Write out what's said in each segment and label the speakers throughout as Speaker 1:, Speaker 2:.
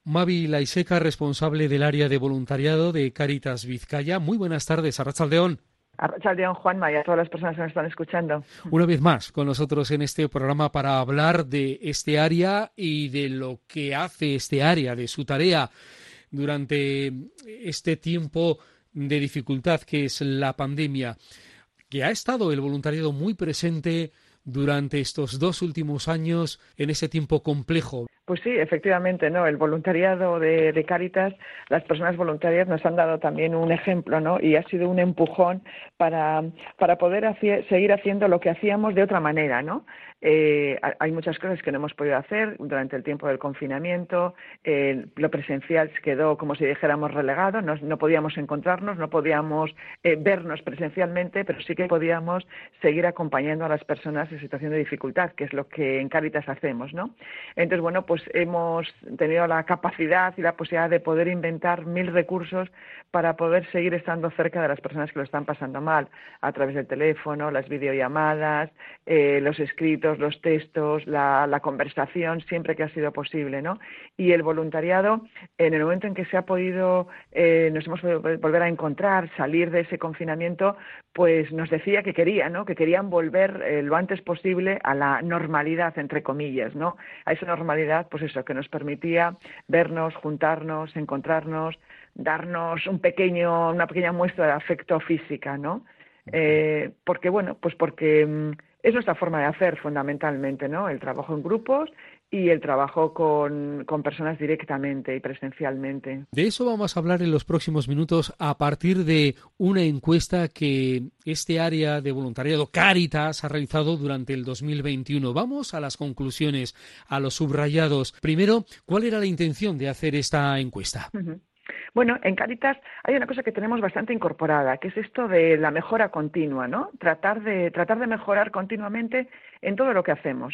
Speaker 1: Mavi Laiseca, responsable del área de voluntariado de Cáritas Vizcaya. Muy buenas tardes, arratsaldeon.
Speaker 2: Arratsaldeon, Juanma, y a todas las personas que nos están escuchando.
Speaker 1: Una vez más con nosotros en este programa para hablar de este área y de lo que hace este área, de su tarea durante este tiempo de dificultad que es la pandemia, que ha estado el voluntariado muy presente durante estos 2 últimos años en ese tiempo complejo.
Speaker 2: Pues sí, efectivamente, ¿no? El voluntariado de Cáritas, las personas voluntarias nos han dado también un ejemplo, ¿no? Y ha sido un empujón para poder seguir haciendo lo que hacíamos de otra manera, ¿no? Hay muchas cosas que no hemos podido hacer durante el tiempo del confinamiento. Lo presencial quedó, como si dijéramos, relegado. No podíamos encontrarnos, no podíamos vernos presencialmente, pero sí que podíamos seguir acompañando a las personas en situación de dificultad, que es lo que en Cáritas hacemos, ¿no? Entonces, bueno, pues hemos tenido la capacidad y la posibilidad de poder inventar 1000 recursos para poder seguir estando cerca de las personas que lo están pasando mal, a través del teléfono, las videollamadas, los escritos, los textos, la conversación, siempre que ha sido posible, ¿no? Y el voluntariado, en el momento en que se ha podido, nos hemos podido volver a encontrar, salir de ese confinamiento, pues nos decía que quería, ¿no? Que querían volver lo antes posible a la normalidad, entre comillas, ¿no? A esa normalidad, pues eso, que nos permitía vernos, juntarnos, encontrarnos, darnos una pequeña muestra de afecto física, ¿no? Porque, bueno, pues porque es nuestra forma de hacer fundamentalmente, ¿no? El trabajo en grupos y el trabajo con personas directamente y presencialmente.
Speaker 1: De eso vamos a hablar en los próximos minutos a partir de una encuesta que este área de voluntariado Cáritas ha realizado durante el 2021. Vamos a las conclusiones, a los subrayados. Primero, ¿cuál era la intención de hacer esta encuesta?
Speaker 2: Bueno, en Cáritas hay una cosa que tenemos bastante incorporada, que es esto de la mejora continua, ¿no? Tratar de mejorar continuamente en todo lo que hacemos.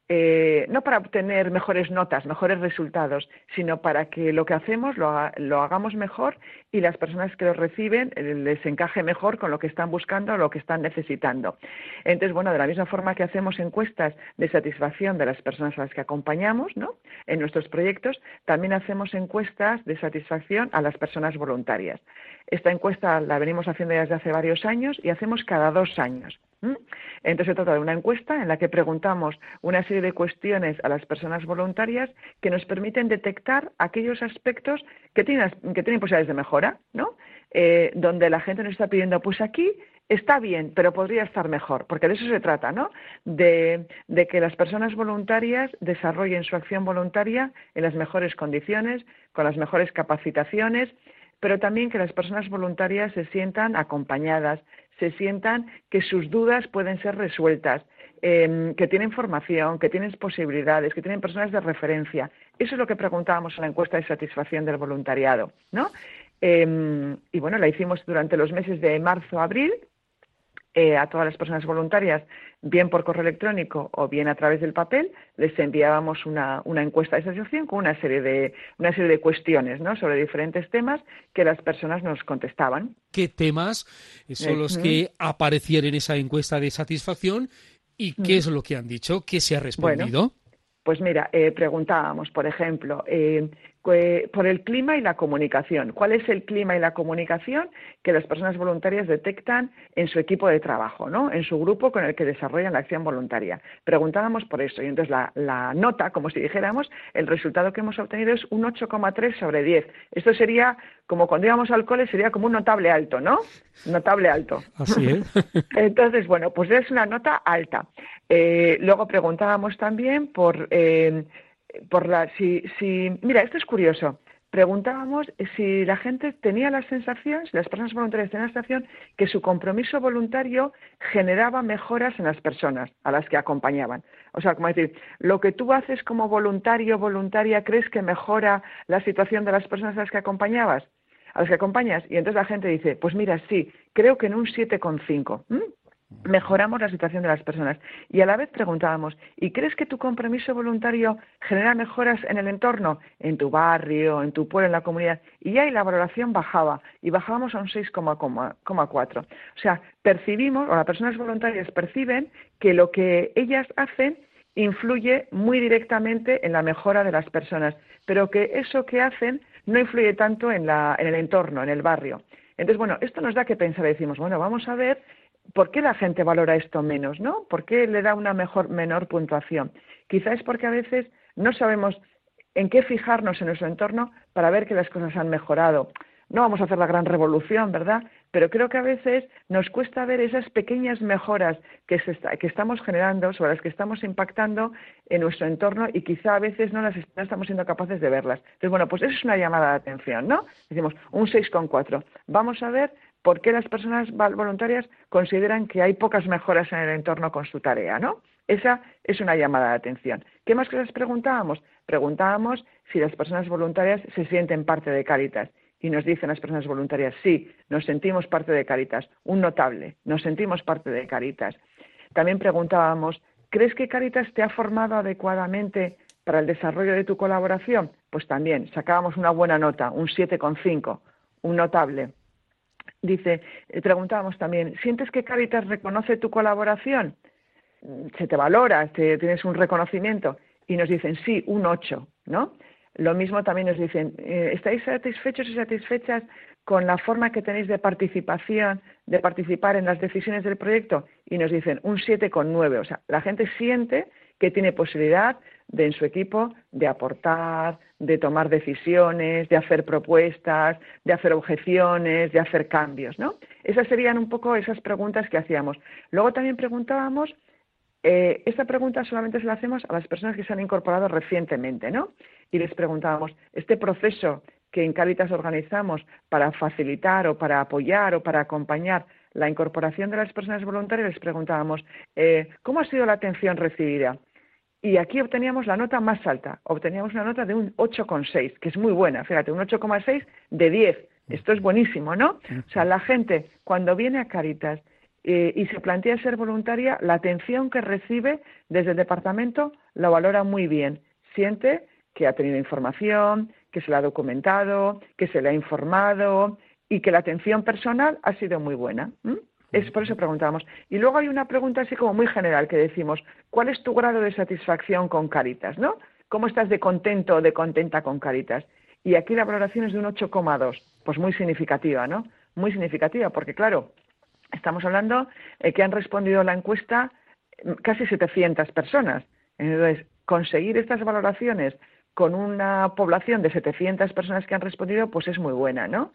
Speaker 2: No para obtener mejores notas, mejores resultados, sino para que lo que hacemos lo hagamos mejor y las personas que lo reciben les encaje mejor con lo que están buscando, lo que están necesitando. Entonces, bueno, de la misma forma que hacemos encuestas de satisfacción de las personas a las que acompañamos, ¿no? En nuestros proyectos, también hacemos encuestas de satisfacción a las personas voluntarias. Esta encuesta la venimos haciendo desde hace varios años y hacemos cada 2 años. Entonces se trata de una encuesta en la que preguntamos una serie de cuestiones a las personas voluntarias que nos permiten detectar aquellos aspectos que tienen posibilidades de mejora, ¿no? Donde la gente nos está pidiendo, pues aquí está bien, pero podría estar mejor, porque de eso se trata, ¿no? De que las personas voluntarias desarrollen su acción voluntaria en las mejores condiciones, con las mejores capacitaciones, pero también que las personas voluntarias se sientan acompañadas, se sientan que sus dudas pueden ser resueltas, que tienen formación, que tienen posibilidades, que tienen personas de referencia. Eso es lo que preguntábamos en la encuesta de satisfacción del voluntariado, ¿no? Y bueno, la hicimos durante los meses de marzo a abril, a todas las personas voluntarias, bien por correo electrónico o bien a través del papel, les enviábamos una encuesta de satisfacción con una serie de cuestiones, ¿no? Sobre diferentes temas que las personas nos contestaban.
Speaker 1: ¿Qué temas son los que aparecían en esa encuesta de satisfacción y qué es lo que han dicho? ¿Qué se ha respondido?
Speaker 2: Bueno, pues mira, preguntábamos, por ejemplo, por el clima y la comunicación. ¿Cuál es el clima y la comunicación que las personas voluntarias detectan en su equipo de trabajo, ¿no? En su grupo con el que desarrollan la acción voluntaria? Preguntábamos por eso y entonces la nota, como si dijéramos, el resultado que hemos obtenido es un 8,3 sobre 10. Esto sería, como cuando íbamos al cole, sería como un notable alto, ¿no? Notable alto.
Speaker 1: Así es.
Speaker 2: Entonces, bueno, pues es una nota alta. Luego preguntábamos también mira, esto es curioso. Preguntábamos si la gente tenía la sensación, si las personas voluntarias tenían la sensación que su compromiso voluntario generaba mejoras en las personas a las que acompañaban. O sea, como decir, lo que tú haces como voluntario, voluntaria, ¿crees que mejora la situación de las personas a las que acompañas? Y entonces la gente dice, pues mira, sí, creo que en un 7,5. Mejoramos la situación de las personas. Y a la vez preguntábamos, ¿y crees que tu compromiso voluntario genera mejoras en el entorno? En tu barrio, en tu pueblo, en la comunidad. Y ahí la valoración bajaba, y bajábamos a un 6,4. O sea, percibimos, o las personas voluntarias perciben que lo que ellas hacen influye muy directamente en la mejora de las personas, pero que eso que hacen no influye tanto en el entorno, en el barrio. Entonces, bueno, esto nos da que pensar, decimos, bueno, vamos a ver por qué la gente valora esto menos, ¿no? ¿Por qué le da una menor puntuación? Quizá es porque a veces no sabemos en qué fijarnos en nuestro entorno para ver que las cosas han mejorado. No vamos a hacer la gran revolución, ¿verdad? Pero creo que a veces nos cuesta ver esas pequeñas mejoras que estamos generando, sobre las que estamos impactando en nuestro entorno y quizá a veces no estamos siendo capaces de verlas. Entonces, bueno, pues eso es una llamada de atención, ¿no? Decimos, un 6,4. Vamos a ver por qué las personas voluntarias consideran que hay pocas mejoras en el entorno con su tarea, ¿no? Esa es una llamada de atención. ¿Qué más cosas preguntábamos? Preguntábamos si las personas voluntarias se sienten parte de Cáritas. Y nos dicen las personas voluntarias, sí, nos sentimos parte de Cáritas. Un notable, nos sentimos parte de Cáritas. También preguntábamos, ¿crees que Cáritas te ha formado adecuadamente para el desarrollo de tu colaboración? Pues también, sacábamos una buena nota, un 7,5, un notable. Preguntábamos también, ¿sientes que Cáritas reconoce tu colaboración? ¿Se te valora? ¿Tienes un reconocimiento? Y nos dicen, sí, un 8, ¿no? Lo mismo también nos dicen, ¿estáis satisfechos y satisfechas con la forma que tenéis de participación, de participar en las decisiones del proyecto? Y nos dicen, un 7,9. O sea, la gente siente que tiene posibilidad en su equipo de aportar, de tomar decisiones, de hacer propuestas, de hacer objeciones, de hacer cambios, ¿no? Esas serían un poco esas preguntas que hacíamos. Luego también preguntábamos, esta pregunta solamente se la hacemos a las personas que se han incorporado recientemente, ¿no? Y les preguntábamos, este proceso que en Cáritas organizamos para facilitar o para apoyar o para acompañar la incorporación de las personas voluntarias, les preguntábamos, ¿cómo ha sido la atención recibida? Y aquí obteníamos la nota más alta, obteníamos una nota de un 8,6, que es muy buena, fíjate, un 8,6 de 10. Esto es buenísimo, ¿no? O sea, la gente cuando viene a Cáritas y se plantea ser voluntaria, la atención que recibe desde el departamento la valora muy bien. Siente que ha tenido información, que se la ha documentado, que se le ha informado y que la atención personal ha sido muy buena. Es por eso preguntábamos. Y luego hay una pregunta así como muy general que decimos, ¿cuál es tu grado de satisfacción con Cáritas, ¿no? ¿Cómo estás de contento o de contenta con Cáritas? Y aquí la valoración es de un 8,2, pues muy significativa, ¿no? Muy significativa, porque claro, estamos hablando que han respondido a la encuesta casi 700 personas. Entonces, conseguir estas valoraciones con una población de 700 personas que han respondido, pues es muy buena, ¿no?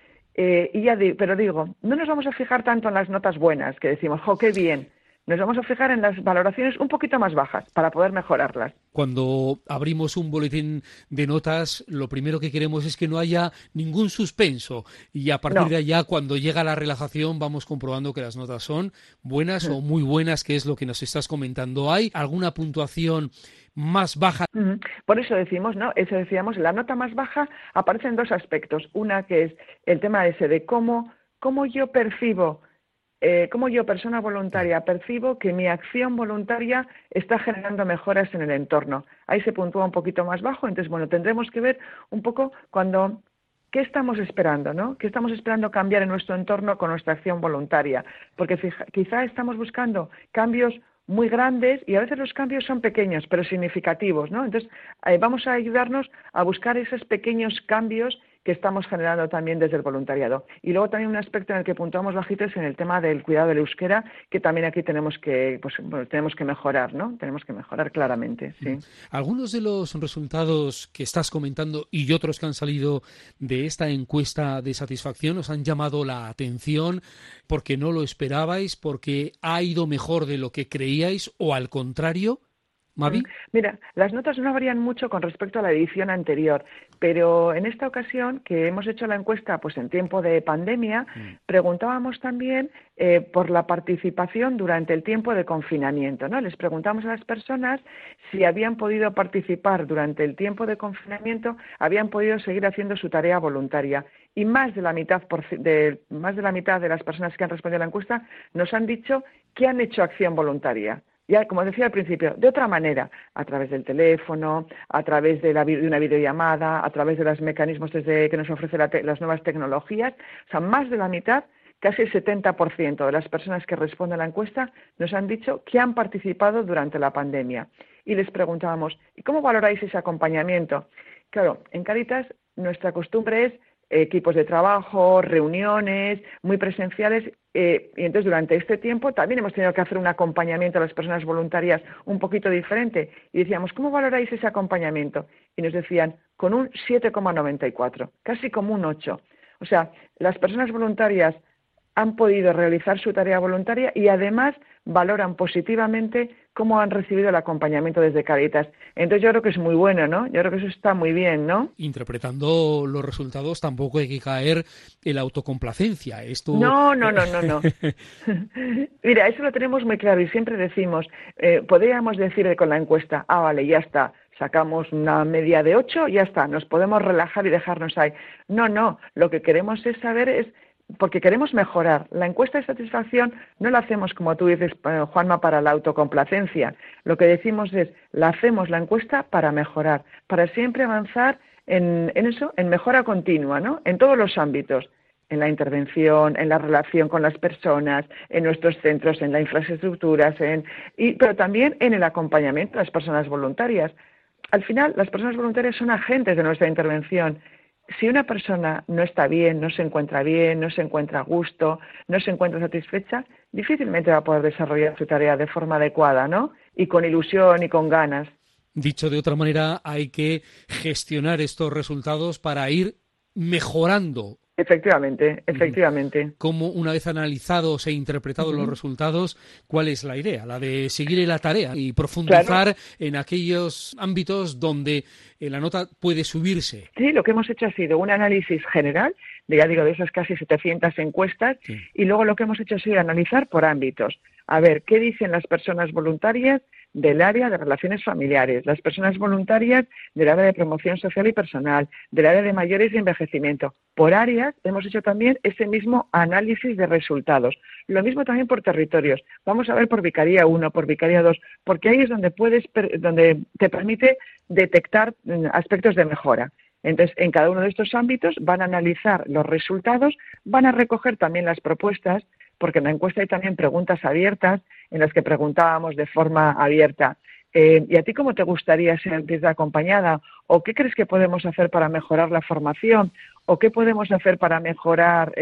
Speaker 2: Pero digo, no nos vamos a fijar tanto en las notas buenas, que decimos, ¡jo, qué bien! Nos vamos a fijar en las valoraciones un poquito más bajas para poder mejorarlas.
Speaker 1: Cuando abrimos un boletín de notas, lo primero que queremos es que no haya ningún suspenso. Y a partir de allá, cuando llega la relajación, vamos comprobando que las notas son buenas o muy buenas, que es lo que nos estás comentando. ¿Hay alguna puntuación más baja?
Speaker 2: Por eso decimos, ¿no? Eso decíamos, la nota más baja aparece en dos aspectos. Una que es el tema ese de cómo yo percibo, cómo yo, persona voluntaria, percibo que mi acción voluntaria está generando mejoras en el entorno. Ahí se puntúa un poquito más bajo, entonces, bueno, tendremos que ver un poco ¿qué estamos esperando, no? ¿Qué estamos esperando cambiar en nuestro entorno con nuestra acción voluntaria? Porque quizá estamos buscando cambios muy grandes y a veces los cambios son pequeños pero significativos, ¿no? Entonces vamos a ayudarnos a buscar esos pequeños cambios que estamos generando también desde el voluntariado. Y luego también un aspecto en el que puntuamos bajito es en el tema del cuidado del euskera, que también aquí tenemos que mejorar, ¿no? Tenemos que mejorar claramente, sí.
Speaker 1: Algunos de los resultados que estás comentando y otros que han salido de esta encuesta de satisfacción os han llamado la atención porque no lo esperabais, porque ha ido mejor de lo que creíais o al contrario. ¿Mavi?
Speaker 2: Mira, las notas no varían mucho con respecto a la edición anterior, pero en esta ocasión, que hemos hecho la encuesta pues en tiempo de pandemia, preguntábamos también por la participación durante el tiempo de confinamiento, ¿no? Les preguntamos a las personas si habían podido participar durante el tiempo de confinamiento, habían podido seguir haciendo su tarea voluntaria. Y más de la mitad de las personas que han respondido a la encuesta nos han dicho que han hecho acción voluntaria. Ya, como decía al principio, de otra manera, a través del teléfono, a través de una videollamada, a través de los mecanismos que nos ofrecen las nuevas tecnologías. O sea, más de la mitad, casi el 70% de las personas que responden a la encuesta nos han dicho que han participado durante la pandemia. y les preguntábamos, ¿y cómo valoráis ese acompañamiento? Claro, en Cáritas nuestra costumbre es equipos de trabajo, reuniones muy presenciales, y entonces durante este tiempo también hemos tenido que hacer un acompañamiento a las personas voluntarias un poquito diferente y decíamos, ¿cómo valoráis ese acompañamiento? Y nos decían, con un 7,94, casi como un 8. O sea, las personas voluntarias han podido realizar su tarea voluntaria y además valoran positivamente cómo han recibido el acompañamiento desde Cáritas. Entonces yo creo que es muy bueno, ¿no? Yo creo que eso está muy bien, ¿no?
Speaker 1: Interpretando los resultados tampoco hay que caer en la autocomplacencia. Esto...
Speaker 2: No, no, no, no, no. Mira, eso lo tenemos muy claro y siempre decimos, podríamos decir con la encuesta, vale, ya está, sacamos una media de 8, ya está, nos podemos relajar y dejarnos ahí. No, no, lo que queremos es saber es, porque queremos mejorar. La encuesta de satisfacción no la hacemos, como tú dices, Juanma, para la autocomplacencia. Lo que decimos es, la hacemos la encuesta para mejorar, para siempre avanzar en eso, en mejora continua, ¿no? En todos los ámbitos, en la intervención, en la relación con las personas, en nuestros centros, en las infraestructuras, pero también en el acompañamiento de las personas voluntarias. Al final, las personas voluntarias son agentes de nuestra intervención. Si una persona no está bien, no se encuentra a gusto, no se encuentra satisfecha, difícilmente va a poder desarrollar su tarea de forma adecuada, ¿no? Y con ilusión y con ganas.
Speaker 1: Dicho de otra manera, hay que gestionar estos resultados para ir mejorando.
Speaker 2: Efectivamente, efectivamente.
Speaker 1: Cómo, una vez analizados e interpretados los resultados, ¿cuál es la idea? La de seguir en la tarea y profundizar en aquellos ámbitos donde la nota puede subirse.
Speaker 2: Sí, lo que hemos hecho ha sido un análisis general, de esas casi 700 encuestas, y luego lo que hemos hecho ha sido analizar por ámbitos. A ver, ¿qué dicen las personas voluntarias del área de relaciones familiares, las personas voluntarias del área de promoción social y personal, del área de mayores y envejecimiento? Por áreas hemos hecho también ese mismo análisis de resultados. Lo mismo también por territorios. Vamos a ver por Vicaría 1, por Vicaría 2, porque ahí es donde te permite detectar aspectos de mejora. Entonces, en cada uno de estos ámbitos van a analizar los resultados, van a recoger también las propuestas, porque en la encuesta hay también preguntas abiertas en las que preguntábamos de forma abierta, ¿y a ti cómo te gustaría sentirte acompañada? ¿O qué crees que podemos hacer para mejorar la formación? ¿O qué podemos hacer para mejorar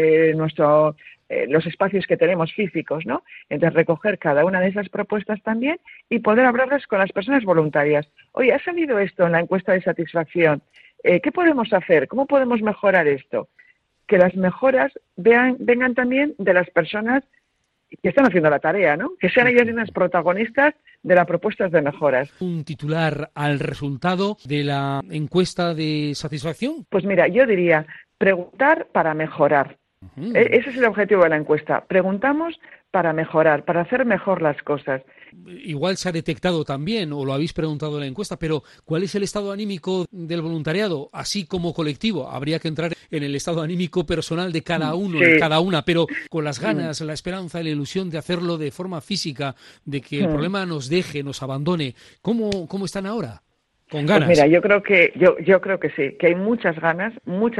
Speaker 2: los espacios que tenemos físicos, ¿no? Entonces, recoger cada una de esas propuestas también y poder hablarlas con las personas voluntarias. Oye, ¿ha salido esto en la encuesta de satisfacción? ¿Qué podemos hacer? ¿Cómo podemos mejorar esto? Que las mejoras vengan también de las personas que están haciendo la tarea, ¿no? Que sean ellas mismas protagonistas de las propuestas de mejoras.
Speaker 1: ¿Un titular al resultado de la encuesta de satisfacción?
Speaker 2: Pues mira, yo diría preguntar para mejorar. Ese es el objetivo de la encuesta. Preguntamos para mejorar, para hacer mejor las cosas.
Speaker 1: Igual se ha detectado también, o lo habéis preguntado en la encuesta, pero ¿cuál es el estado anímico del voluntariado? Así como colectivo, habría que entrar en el estado anímico personal de cada uno, de cada una, pero con las ganas, la esperanza, la ilusión de hacerlo de forma física, de que el problema nos deje, nos abandone. ¿Cómo están ahora? ¿Con ganas?
Speaker 2: Pues mira, yo creo que sí, que hay muchas ganas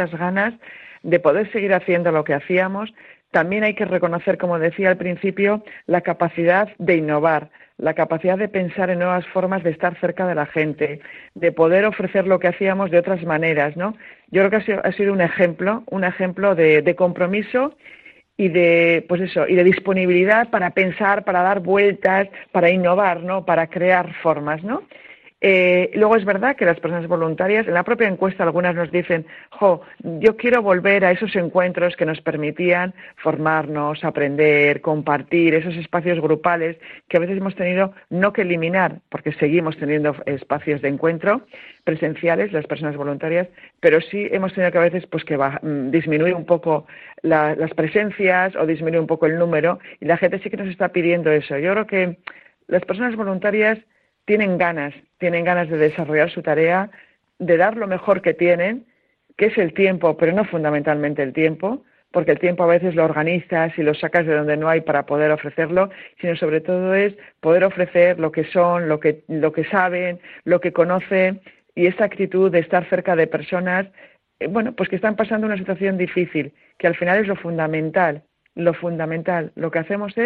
Speaker 2: de poder seguir haciendo lo que hacíamos. También hay que reconocer, como decía al principio, la capacidad de innovar, la capacidad de pensar en nuevas formas de estar cerca de la gente, de poder ofrecer lo que hacíamos de otras maneras, ¿no? Yo creo que ha sido un ejemplo de compromiso y de disponibilidad para pensar, para dar vueltas, para innovar, ¿no? Para crear formas, ¿no? Luego es verdad que las personas voluntarias, en la propia encuesta algunas nos dicen, yo quiero volver a esos encuentros que nos permitían formarnos, aprender, compartir, esos espacios grupales que a veces hemos tenido no que eliminar, porque seguimos teniendo espacios de encuentro presenciales, las personas voluntarias, pero sí hemos tenido que a veces disminuir un poco las presencias o disminuir un poco el número, y la gente sí que nos está pidiendo eso. Yo creo que las personas voluntarias tienen ganas de desarrollar su tarea, de dar lo mejor que tienen, que es el tiempo, pero no fundamentalmente el tiempo, porque el tiempo a veces lo organizas y lo sacas de donde no hay para poder ofrecerlo, sino sobre todo es poder ofrecer lo que son, lo que saben, lo que conocen, y esa actitud de estar cerca de personas, pues que están pasando una situación difícil, que al final es lo fundamental. Lo que hacemos es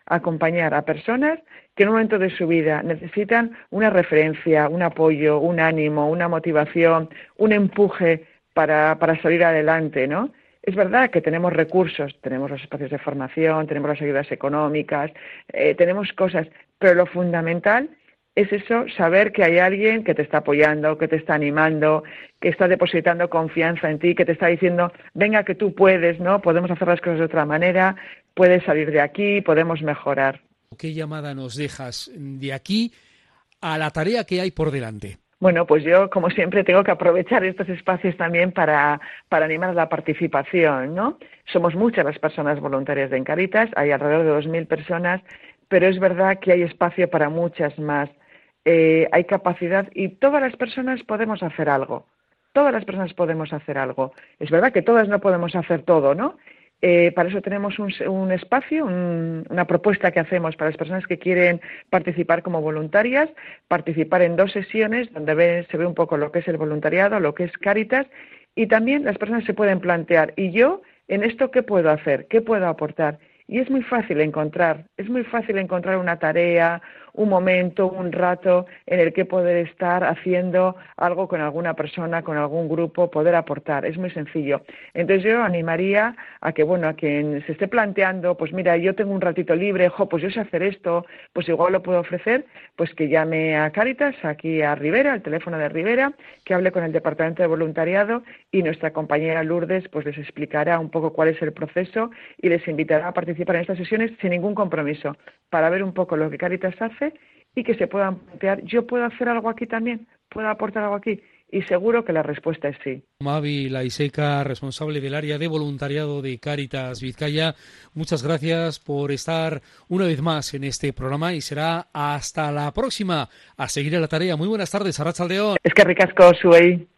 Speaker 2: acompañar a personas que en un momento de su vida necesitan una referencia, un apoyo, un ánimo, una motivación, un empuje para salir adelante, ¿no? Es verdad que tenemos recursos, tenemos los espacios de formación, tenemos las ayudas económicas, tenemos cosas, pero lo fundamental es eso, saber que hay alguien que te está apoyando, que te está animando, que está depositando confianza en ti, que te está diciendo, venga que tú puedes, ¿no? Podemos hacer las cosas de otra manera, puedes salir de aquí, podemos mejorar.
Speaker 1: ¿Qué llamada nos dejas de aquí a la tarea que hay por delante?
Speaker 2: Bueno, pues yo, como siempre, tengo que aprovechar estos espacios también para animar a la participación, ¿no? Somos muchas las personas voluntarias de Encaritas, hay alrededor de 2.000 personas, pero es verdad que hay espacio para muchas más. Hay capacidad y todas las personas podemos hacer algo. Todas las personas podemos hacer algo. Es verdad que todas no podemos hacer todo, ¿no? Para eso tenemos un espacio, una propuesta que hacemos para las personas que quieren participar como voluntarias, participar en 2 sesiones donde se ve un poco lo que es el voluntariado, lo que es Cáritas, y también las personas se pueden plantear, ¿y yo en esto qué puedo hacer? ¿Qué puedo aportar? Y es muy fácil encontrar una tarea, un momento, un rato en el que poder estar haciendo algo con alguna persona, con algún grupo, poder aportar. Es muy sencillo. Entonces yo animaría a que, bueno, a quien se esté planteando, pues mira, yo tengo un ratito libre, pues yo sé hacer esto, pues igual lo puedo ofrecer, pues que llame a Cáritas, aquí a Rivera, al teléfono de Rivera, que hable con el Departamento de Voluntariado y nuestra compañera Lourdes pues les explicará un poco cuál es el proceso y les invitará a participar en estas sesiones sin ningún compromiso, para ver un poco lo que Cáritas hace y que se puedan plantear, ¿yo puedo hacer algo aquí también? ¿Puedo aportar algo aquí? Y seguro que la respuesta es sí.
Speaker 1: Mavi Laiseca, responsable del área de voluntariado de Cáritas Vizcaya, muchas gracias por estar una vez más en este programa y será hasta la próxima a seguir a la tarea. Muy buenas tardes, Arratsaldeon.
Speaker 2: Eskerrik asko zuei.